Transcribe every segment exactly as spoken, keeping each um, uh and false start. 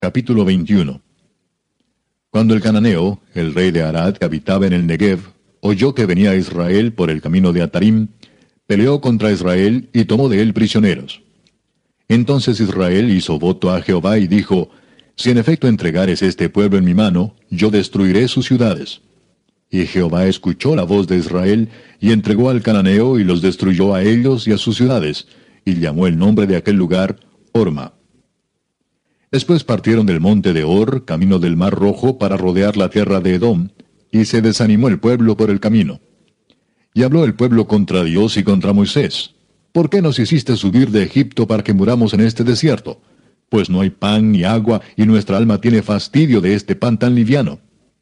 Capítulo veintiuno. Cuando el cananeo, el rey de Arad, que habitaba en el Negev, oyó que venía Israel por el camino de Atarim, peleó contra Israel y tomó de él prisioneros. Entonces Israel hizo voto a Jehová y dijo, si en efecto entregares este pueblo en mi mano, yo destruiré sus ciudades. Y Jehová escuchó la voz de Israel, y entregó al cananeo y los destruyó a ellos y a sus ciudades, y llamó el nombre de aquel lugar Horma. Después partieron del monte de Hor, camino del mar Rojo, para rodear la tierra de Edom, y se desanimó el pueblo por el camino. Y habló el pueblo contra Dios y contra Moisés. ¿Por qué nos hiciste subir de Egipto para que muramos en este desierto? Pues no hay pan ni agua, y nuestra alma tiene fastidio de este pan tan liviano.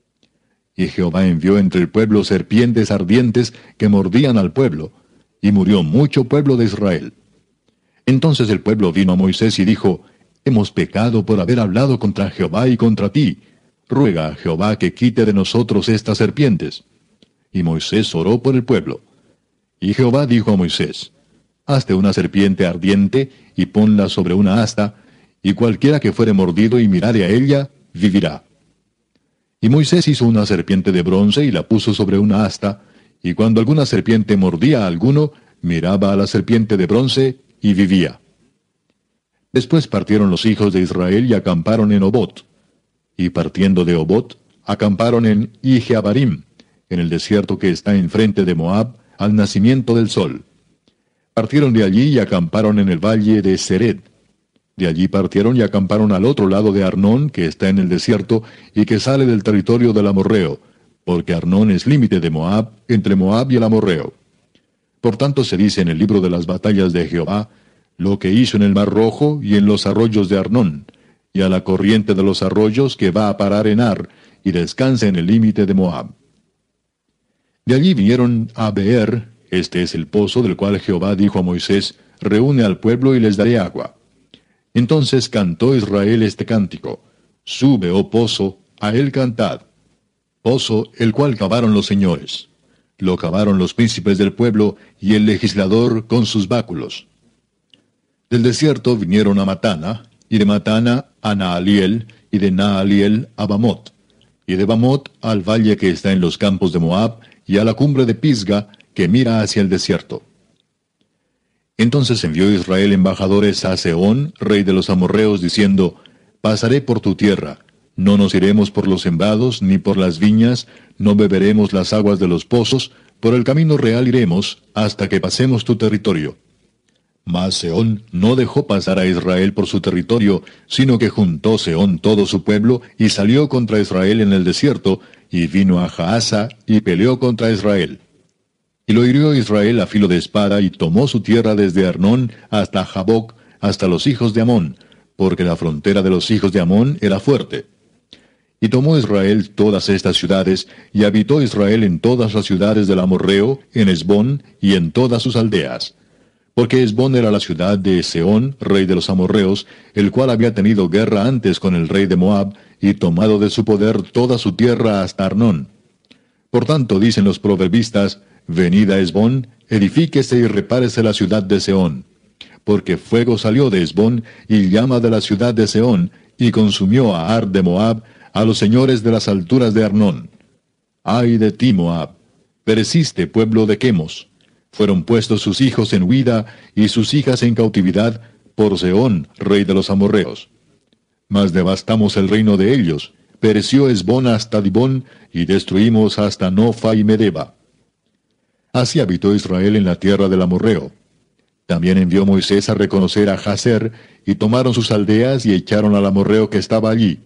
Y Jehová envió entre el pueblo serpientes ardientes que mordían al pueblo, y murió mucho pueblo de Israel. Entonces el pueblo vino a Moisés y dijo, hemos pecado por haber hablado contra Jehová y contra ti. Ruega a Jehová que quite de nosotros estas serpientes. Y Moisés oró por el pueblo. Y Jehová dijo a Moisés, hazte una serpiente ardiente, y ponla sobre una asta, y cualquiera que fuere mordido y mirare a ella, vivirá. Y Moisés hizo una serpiente de bronce y la puso sobre una asta, y cuando alguna serpiente mordía a alguno, miraba a la serpiente de bronce y vivía. Después partieron los hijos de Israel y acamparon en Obot. Y partiendo de Obot, acamparon en Ijeabarim, en el desierto que está enfrente de Moab, al nacimiento del sol. Partieron de allí y acamparon en el valle de Sered. De allí partieron y acamparon al otro lado de Arnón, que está en el desierto, y que sale del territorio del amorreo, porque Arnón es límite de Moab, entre Moab y el amorreo. Por tanto se dice en el libro de las batallas de Jehová, lo que hizo en el mar Rojo y en los arroyos de Arnón, y a la corriente de los arroyos que va a parar en Ar, y descansa en el límite de Moab. De allí vinieron a Beer, este es el pozo del cual Jehová dijo a Moisés, reúne al pueblo y les daré agua. Entonces cantó Israel este cántico, sube, oh pozo, a él cantad. Pozo, el cual cavaron los señores. Lo cavaron los príncipes del pueblo y el legislador con sus báculos. Del desierto vinieron a Matana, y de Matana a Naaliel, y de Naaliel a Bamot, y de Bamot al valle que está en los campos de Moab, y a la cumbre de Pisga, que mira hacia el desierto. Entonces envió Israel embajadores a Sehón, rey de los amorreos, diciendo, pasaré por tu tierra, no nos iremos por los sembrados, ni por las viñas, no beberemos las aguas de los pozos, por el camino real iremos, hasta que pasemos tu territorio. Mas Sehón no dejó pasar a Israel por su territorio, sino que juntó Sehón todo su pueblo, y salió contra Israel en el desierto, y vino a Jaasa, y peleó contra Israel. Y lo hirió Israel a filo de espada, y tomó su tierra desde Arnón hasta Jaboc, hasta los hijos de Amón, porque la frontera de los hijos de Amón era fuerte. Y tomó Israel todas estas ciudades, y habitó Israel en todas las ciudades del amorreo, en Hesbón, y en todas sus aldeas. Porque Hesbón era la ciudad de Sehón, rey de los amorreos, el cual había tenido guerra antes con el rey de Moab, y tomado de su poder toda su tierra hasta Arnón. Por tanto, dicen los proverbistas, venid a Hesbón, edifíquese y repárese la ciudad de Sehón. Porque fuego salió de Hesbón, y llama de la ciudad de Sehón, y consumió a Ar de Moab, a los señores de las alturas de Arnón. Ay de ti, Moab, pereciste, pueblo de Quemos. Fueron puestos sus hijos en huida, y sus hijas en cautividad, por Sehón, rey de los amorreos. Mas devastamos el reino de ellos, pereció Hesbón hasta Dibón, y destruimos hasta Nofa y Medeba. Así habitó Israel en la tierra del amorreo. También envió Moisés a reconocer a Jazer, y tomaron sus aldeas y echaron al amorreo que estaba allí.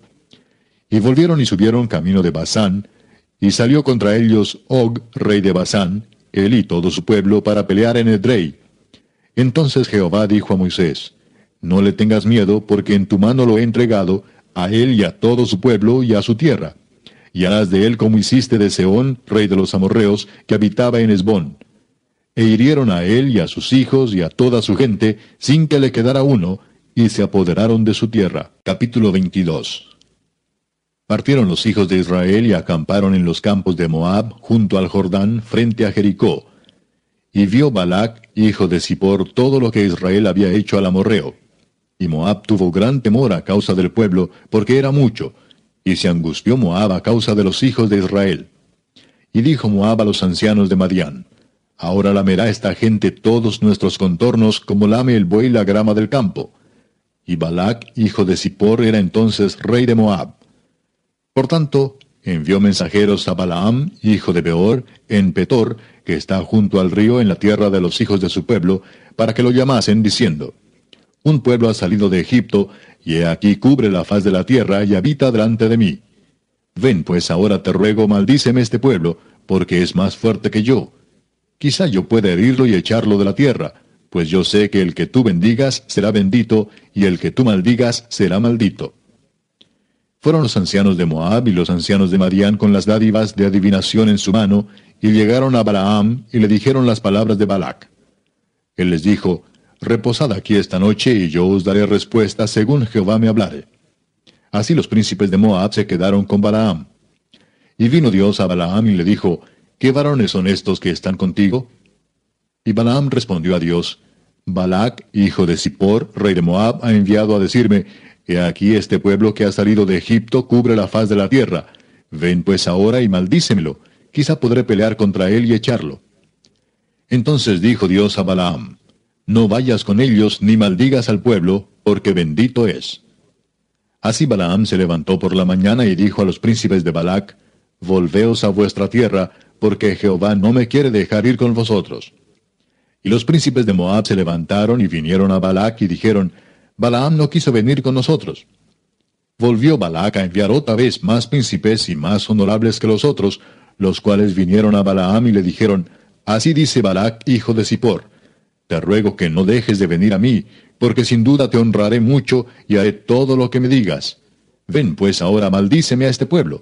Y volvieron y subieron camino de Basán, y salió contra ellos Og, rey de Basán, él y todo su pueblo, para pelear en Edrei. Entonces Jehová dijo a Moisés, no le tengas miedo, porque en tu mano lo he entregado, a él y a todo su pueblo y a su tierra. Y harás de él como hiciste de Sehón, rey de los amorreos, que habitaba en Hesbón. E hirieron a él y a sus hijos y a toda su gente, sin que le quedara uno, y se apoderaron de su tierra. Capítulo veintidós. Partieron los hijos de Israel y acamparon en los campos de Moab, junto al Jordán, frente a Jericó. Y vio Balac, hijo de Zippor, todo lo que Israel había hecho al amorreo. Y Moab tuvo gran temor a causa del pueblo, porque era mucho, y se angustió Moab a causa de los hijos de Israel. Y dijo Moab a los ancianos de Madián, ahora lamerá esta gente todos nuestros contornos como lame el buey la grama del campo. Y Balac, hijo de Zippor, era entonces rey de Moab. Por tanto, envió mensajeros a Balaam, hijo de Beor, en Petor, que está junto al río en la tierra de los hijos de su pueblo, para que lo llamasen, diciendo, un pueblo ha salido de Egipto, y he aquí cubre la faz de la tierra, y habita delante de mí. Ven pues ahora te ruego, maldíceme este pueblo, porque es más fuerte que yo. Quizá yo pueda herirlo y echarlo de la tierra, pues yo sé que el que tú bendigas será bendito, y el que tú maldigas será maldito. Fueron los ancianos de Moab y los ancianos de Madián con las dádivas de adivinación en su mano, y llegaron a Balaam, y le dijeron las palabras de Balac. Él les dijo, reposad aquí esta noche, y yo os daré respuesta según Jehová me hablare. Así los príncipes de Moab se quedaron con Balaam. Y vino Dios a Balaam y le dijo, ¿qué varones son estos que están contigo? Y Balaam respondió a Dios, Balac, hijo de Zippor, rey de Moab, ha enviado a decirme, he aquí este pueblo que ha salido de Egipto cubre la faz de la tierra. Ven pues ahora y maldícemelo, quizá podré pelear contra él y echarlo. Entonces dijo Dios a Balaam, no vayas con ellos ni maldigas al pueblo, porque bendito es. Así Balaam se levantó por la mañana y dijo a los príncipes de Balac, volveos a vuestra tierra, porque Jehová no me quiere dejar ir con vosotros. Y los príncipes de Moab se levantaron y vinieron a Balac y dijeron, Balaam no quiso venir con nosotros. Volvió Balac a enviar otra vez más príncipes y más honorables que los otros, los cuales vinieron a Balaam y le dijeron, así dice Balac, hijo de Zippor, te ruego que no dejes de venir a mí, porque sin duda te honraré mucho y haré todo lo que me digas. Ven pues ahora, maldíceme a este pueblo.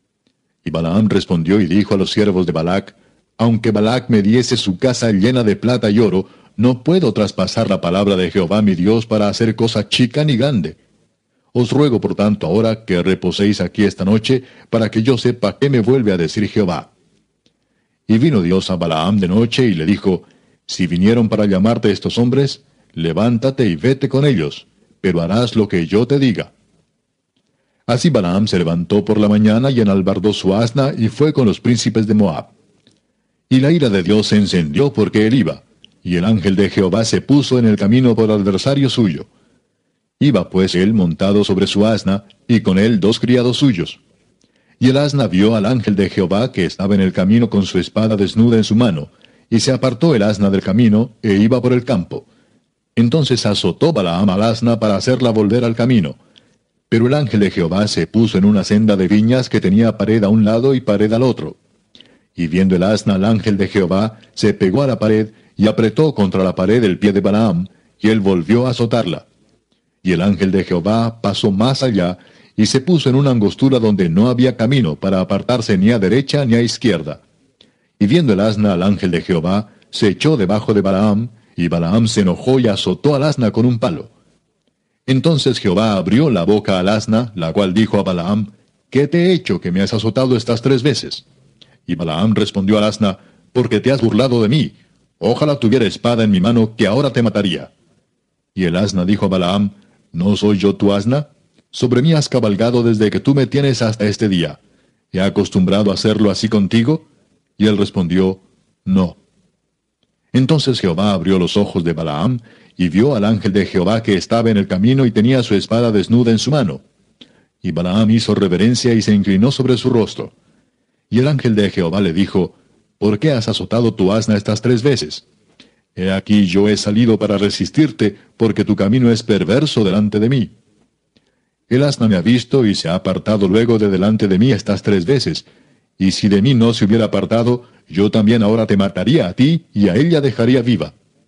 Y Balaam respondió y dijo a los siervos de Balac, aunque Balac me diese su casa llena de plata y oro, no puedo traspasar la palabra de Jehová mi Dios para hacer cosa chica ni grande. Os ruego por tanto ahora que reposéis aquí esta noche, para que yo sepa qué me vuelve a decir Jehová. Y vino Dios a Balaam de noche y le dijo, si vinieron para llamarte estos hombres, levántate y vete con ellos, pero harás lo que yo te diga. Así Balaam se levantó por la mañana y enalbardó su asna y fue con los príncipes de Moab. Y la ira de Dios se encendió porque él iba, y el ángel de Jehová se puso en el camino por adversario suyo. Iba pues él montado sobre su asna, y con él dos criados suyos. Y el asna vio al ángel de Jehová que estaba en el camino con su espada desnuda en su mano, y se apartó el asna del camino, e iba por el campo. Entonces azotó Balaam al asna para hacerla volver al camino. Pero el ángel de Jehová se puso en una senda de viñas que tenía pared a un lado y pared al otro. Y viendo el asna al ángel de Jehová, se pegó a la pared, y apretó contra la pared el pie de Balaam, y él volvió a azotarla. Y el ángel de Jehová pasó más allá, y se puso en una angostura donde no había camino para apartarse ni a derecha ni a izquierda. Y viendo el asna al ángel de Jehová, se echó debajo de Balaam, y Balaam se enojó y azotó al asna con un palo. Entonces Jehová abrió la boca al asna, la cual dijo a Balaam, ¿qué te he hecho que me has azotado estas tres veces? Y Balaam respondió al asna, porque te has burlado de mí. Ojalá tuviera espada en mi mano, que ahora te mataría. Y el asna dijo a Balaam, ¿no soy yo tu asna? Sobre mí has cabalgado desde que tú me tienes hasta este día. ¿He acostumbrado a hacerlo así contigo? Y él respondió, no. Entonces Jehová abrió los ojos de Balaam, y vio al ángel de Jehová que estaba en el camino y tenía su espada desnuda en su mano. Y Balaam hizo reverencia y se inclinó sobre su rostro. Y el ángel de Jehová le dijo, ¿por qué has azotado tu asna estas tres veces? He aquí yo he salido para resistirte, porque tu camino es perverso delante de mí. El asna me ha visto y se ha apartado luego de delante de mí estas tres veces, y si de mí no se hubiera apartado, yo también ahora te mataría a ti, y a ella dejaría viva.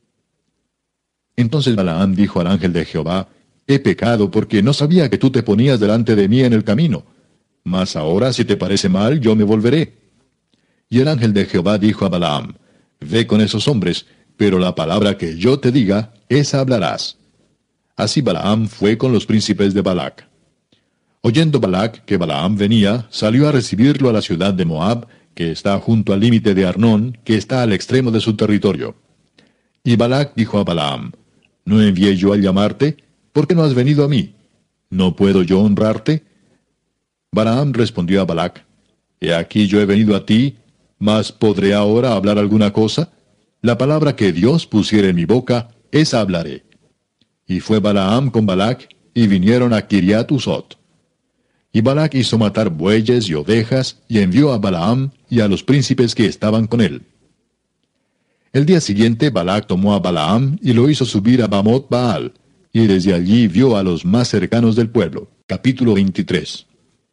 Entonces Balaam dijo al ángel de Jehová, he pecado porque no sabía que tú te ponías delante de mí en el camino. Mas ahora, si te parece mal, yo me volveré. Y el ángel de Jehová dijo a Balaam, ve con esos hombres, pero la palabra que yo te diga, esa hablarás. Así Balaam fue con los príncipes de Balac. Oyendo Balac que Balaam venía, salió a recibirlo a la ciudad de Moab, que está junto al límite de Arnón, que está al extremo de su territorio. Y Balac dijo a Balaam, ¿no envié yo a llamarte? ¿por qué no has venido a mí? ¿No puedo yo honrarte? Balaam respondió a Balac, He aquí yo he venido a ti, mas ¿podré ahora hablar alguna cosa? La palabra que Dios pusiera en mi boca, esa hablaré. Y fue Balaam con Balac, y vinieron a Kiriat Husot. Y Balac hizo matar bueyes y ovejas, y envió a Balaam y a los príncipes que estaban con él. El día siguiente Balac tomó a Balaam y lo hizo subir a Bamot Baal, y desde allí vio a los más cercanos del pueblo. Capítulo veintitrés.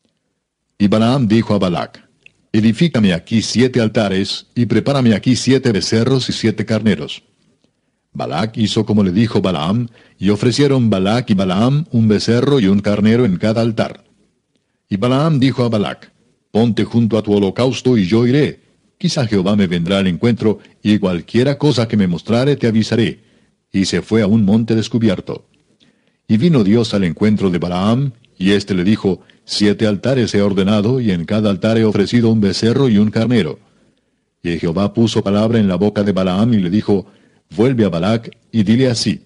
Y Balaam dijo a Balac, Edifícame aquí siete altares, y prepárame aquí siete becerros y siete carneros. Balac hizo como le dijo Balaam, y ofrecieron Balac y Balaam un becerro y un carnero en cada altar. Y Balaam dijo a Balac, Ponte junto a tu holocausto y yo iré. Quizá Jehová me vendrá al encuentro, y cualquiera cosa que me mostrare te avisaré. Y se fue a un monte descubierto. Y vino Dios al encuentro de Balaam, y éste le dijo, Siete altares he ordenado, y en cada altar he ofrecido un becerro y un carnero. Y Jehová puso palabra en la boca de Balaam, y le dijo, Vuelve a Balac, y dile así.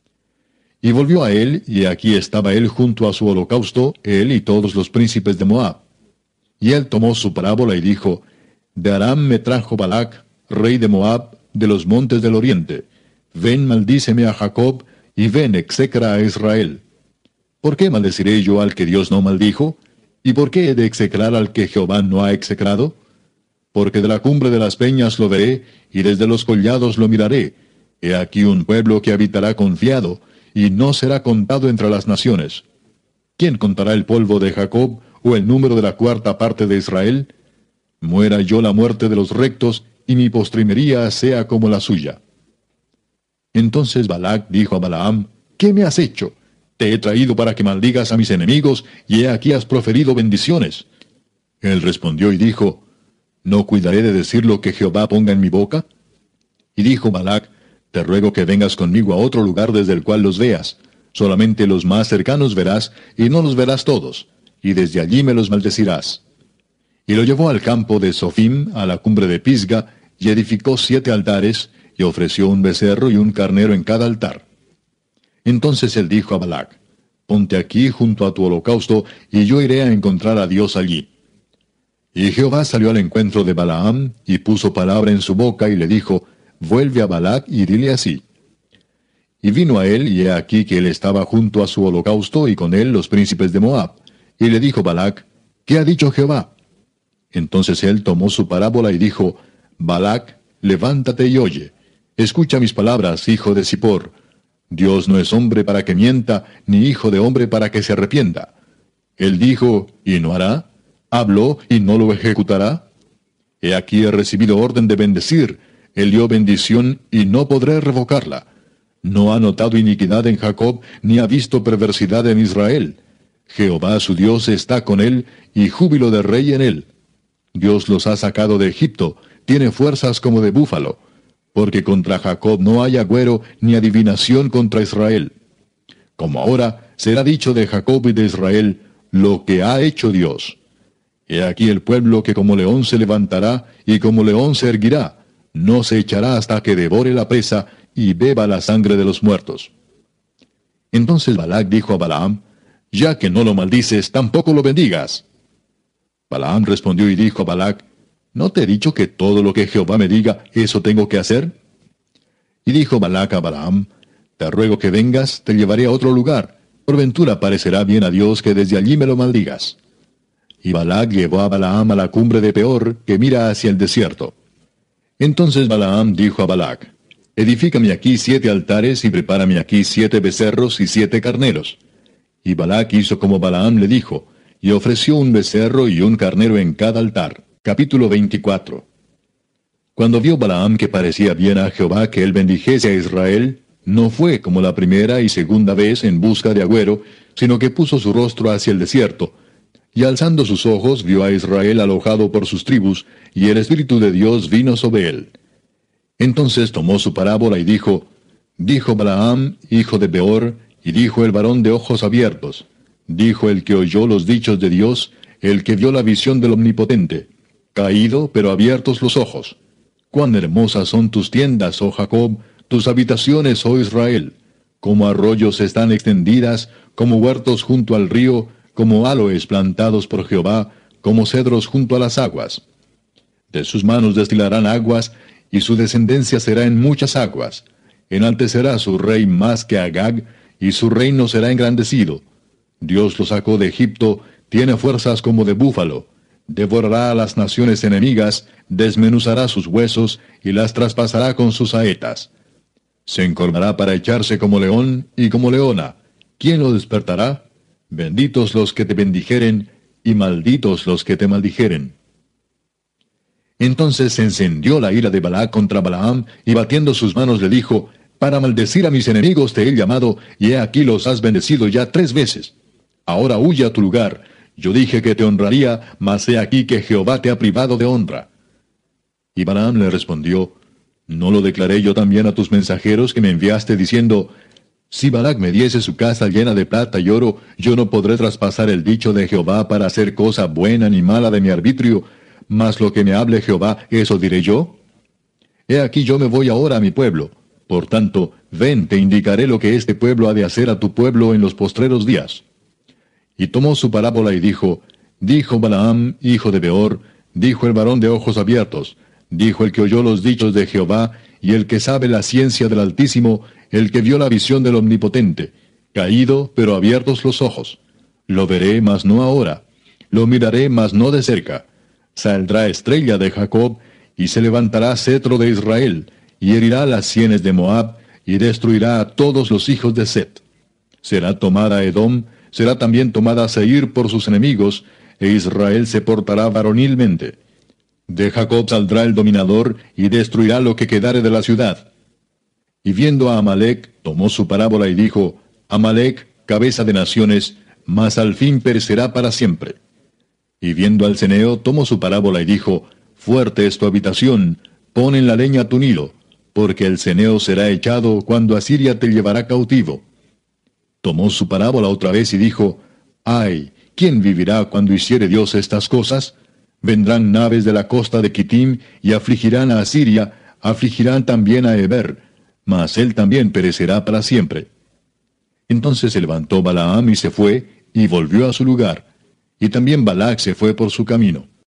Y volvió a él, y aquí estaba él junto a su holocausto, él y todos los príncipes de Moab. Y él tomó su parábola y dijo, De Aram me trajo Balac, rey de Moab, de los montes del oriente. Ven, maldíceme a Jacob, y ven, execra a Israel. ¿Por qué maldeciré yo al que Dios no maldijo? ¿Y por qué he de execrar al que Jehová no ha execrado? Porque de la cumbre de las peñas lo veré, y desde los collados lo miraré. He aquí un pueblo que habitará confiado, y no será contado entre las naciones. ¿Quién contará el polvo de Jacob, o el número de la cuarta parte de Israel? Muera yo la muerte de los rectos, y mi postrimería sea como la suya. Entonces Balac dijo a Balaam, ¿Qué me has hecho? Te he traído para que maldigas a mis enemigos, y he aquí has proferido bendiciones. Él respondió y dijo, ¿No cuidaré de decir lo que Jehová ponga en mi boca? Y dijo Balac, Te ruego que vengas conmigo a otro lugar desde el cual los veas. Solamente los más cercanos verás, y no los verás todos, y desde allí me los maldecirás. Y lo llevó al campo de Sofim, a la cumbre de Pisga, y edificó siete altares, y ofreció un becerro y un carnero en cada altar. Entonces él dijo a Balac, Ponte aquí junto a tu holocausto, y yo iré a encontrar a Dios allí. Y Jehová salió al encuentro de Balaam, y puso palabra en su boca, y le dijo, Vuelve a Balac, y dile así. Y vino a él, y he aquí que él estaba junto a su holocausto, y con él los príncipes de Moab. Y le dijo Balac, ¿Qué ha dicho Jehová? Entonces él tomó su parábola y dijo, Balac, levántate y oye. Escucha mis palabras, hijo de Zippor. Dios no es hombre para que mienta, ni hijo de hombre para que se arrepienta. Él dijo, ¿y no hará? ¿Habló y no lo ejecutará? He aquí he recibido orden de bendecir. Él dio bendición y no podré revocarla. No ha notado iniquidad en Jacob, ni ha visto perversidad en Israel. Jehová su Dios está con él, y júbilo de rey en él. Dios los ha sacado de Egipto, tiene fuerzas como de búfalo. Porque contra Jacob no hay agüero, ni adivinación contra Israel. Como ahora será dicho de Jacob y de Israel, lo que ha hecho Dios. He aquí el pueblo que como león se levantará, y como león se erguirá, no se echará hasta que devore la presa, y beba la sangre de los muertos. Entonces Balac dijo a Balaam, Ya que no lo maldices, tampoco lo bendigas. Balaam respondió y dijo a Balac, ¿No te he dicho que todo lo que Jehová me diga, eso tengo que hacer? Y dijo Balac a Balaam, Te ruego que vengas, te llevaré a otro lugar. Por ventura parecerá bien a Dios que desde allí me lo maldigas. Y Balac llevó a Balaam a la cumbre de Peor, que mira hacia el desierto. Entonces Balaam dijo a Balac, Edifícame aquí siete altares, y prepárame aquí siete becerros y siete carneros. Y Balac hizo como Balaam le dijo, y ofreció un becerro y un carnero en cada altar. Capítulo veinticuatro. Cuando vio Balaam que parecía bien a Jehová que él bendijese a Israel, no fue como la primera y segunda vez en busca de agüero, sino que puso su rostro hacia el desierto, y alzando sus ojos vio a Israel alojado por sus tribus, y el Espíritu de Dios vino sobre él. Entonces tomó su parábola y dijo, Dijo Balaam, hijo de Beor, y dijo el varón de ojos abiertos, dijo el que oyó los dichos de Dios, el que vio la visión del Omnipotente, caído, pero abiertos los ojos. Cuán hermosas son tus tiendas, oh Jacob, tus habitaciones, oh Israel. como arroyos están extendidas, como huertos junto al río, como aloes plantados por Jehová, como cedros junto a las aguas. De sus manos destilarán aguas, y su descendencia será en muchas aguas. Enaltecerá su rey más que Agag, y su reino será engrandecido. Dios lo sacó de Egipto, tiene fuerzas como de búfalo. Devorará a las naciones enemigas, desmenuzará sus huesos, y las traspasará con sus saetas. Se encorvará para echarse como león y como leona. ¿Quién lo despertará? Benditos los que te bendijeren, y malditos los que te maldijeren. Entonces se encendió la ira de Balac contra Balaam, y batiendo sus manos le dijo, para maldecir a mis enemigos te he llamado, y he aquí los has bendecido ya tres veces. Ahora huye a tu lugar. Yo dije que te honraría, mas he aquí que Jehová te ha privado de honra. Y Balaam le respondió, ¿no lo declaré yo también a tus mensajeros que me enviaste diciendo, si Balac me diese su casa llena de plata y oro, yo no podré traspasar el dicho de Jehová para hacer cosa buena ni mala de mi arbitrio, mas lo que me hable Jehová, ¿eso diré yo? He aquí yo me voy ahora a mi pueblo. Por tanto, ven, te indicaré lo que este pueblo ha de hacer a tu pueblo en los postreros días. Y tomó su parábola y dijo, dijo Balaam, hijo de Beor, dijo el varón de ojos abiertos, dijo el que oyó los dichos de Jehová, y el que sabe la ciencia del Altísimo, el que vio la visión del Omnipotente, caído, pero abiertos los ojos. Lo veré, mas no ahora. Lo miraré, mas no de cerca. Saldrá estrella de Jacob, y se levantará cetro de Israel, y herirá las sienes de Moab, y destruirá a todos los hijos de Set. Será tomada Edom, será también tomada Seir por sus enemigos, e Israel se portará varonilmente. De Jacob saldrá el dominador, y destruirá lo que quedare de la ciudad. Y viendo a Amalec, tomó su parábola y dijo, Amalec, cabeza de naciones, mas al fin perecerá para siempre. Y viendo al ceneo, tomó su parábola y dijo, fuerte es tu habitación, pon en la leña tu Nilo, porque el ceneo será echado cuando Asiria te llevará cautivo. Tomó su parábola otra vez y dijo, ay, ¿quién vivirá cuando hiciere Dios estas cosas? Vendrán naves de la costa de Kitim y afligirán a Asiria, afligirán también a Eber, mas él también perecerá para siempre. Entonces se levantó Balaam y se fue, y volvió a su lugar, y también Balac se fue por su camino.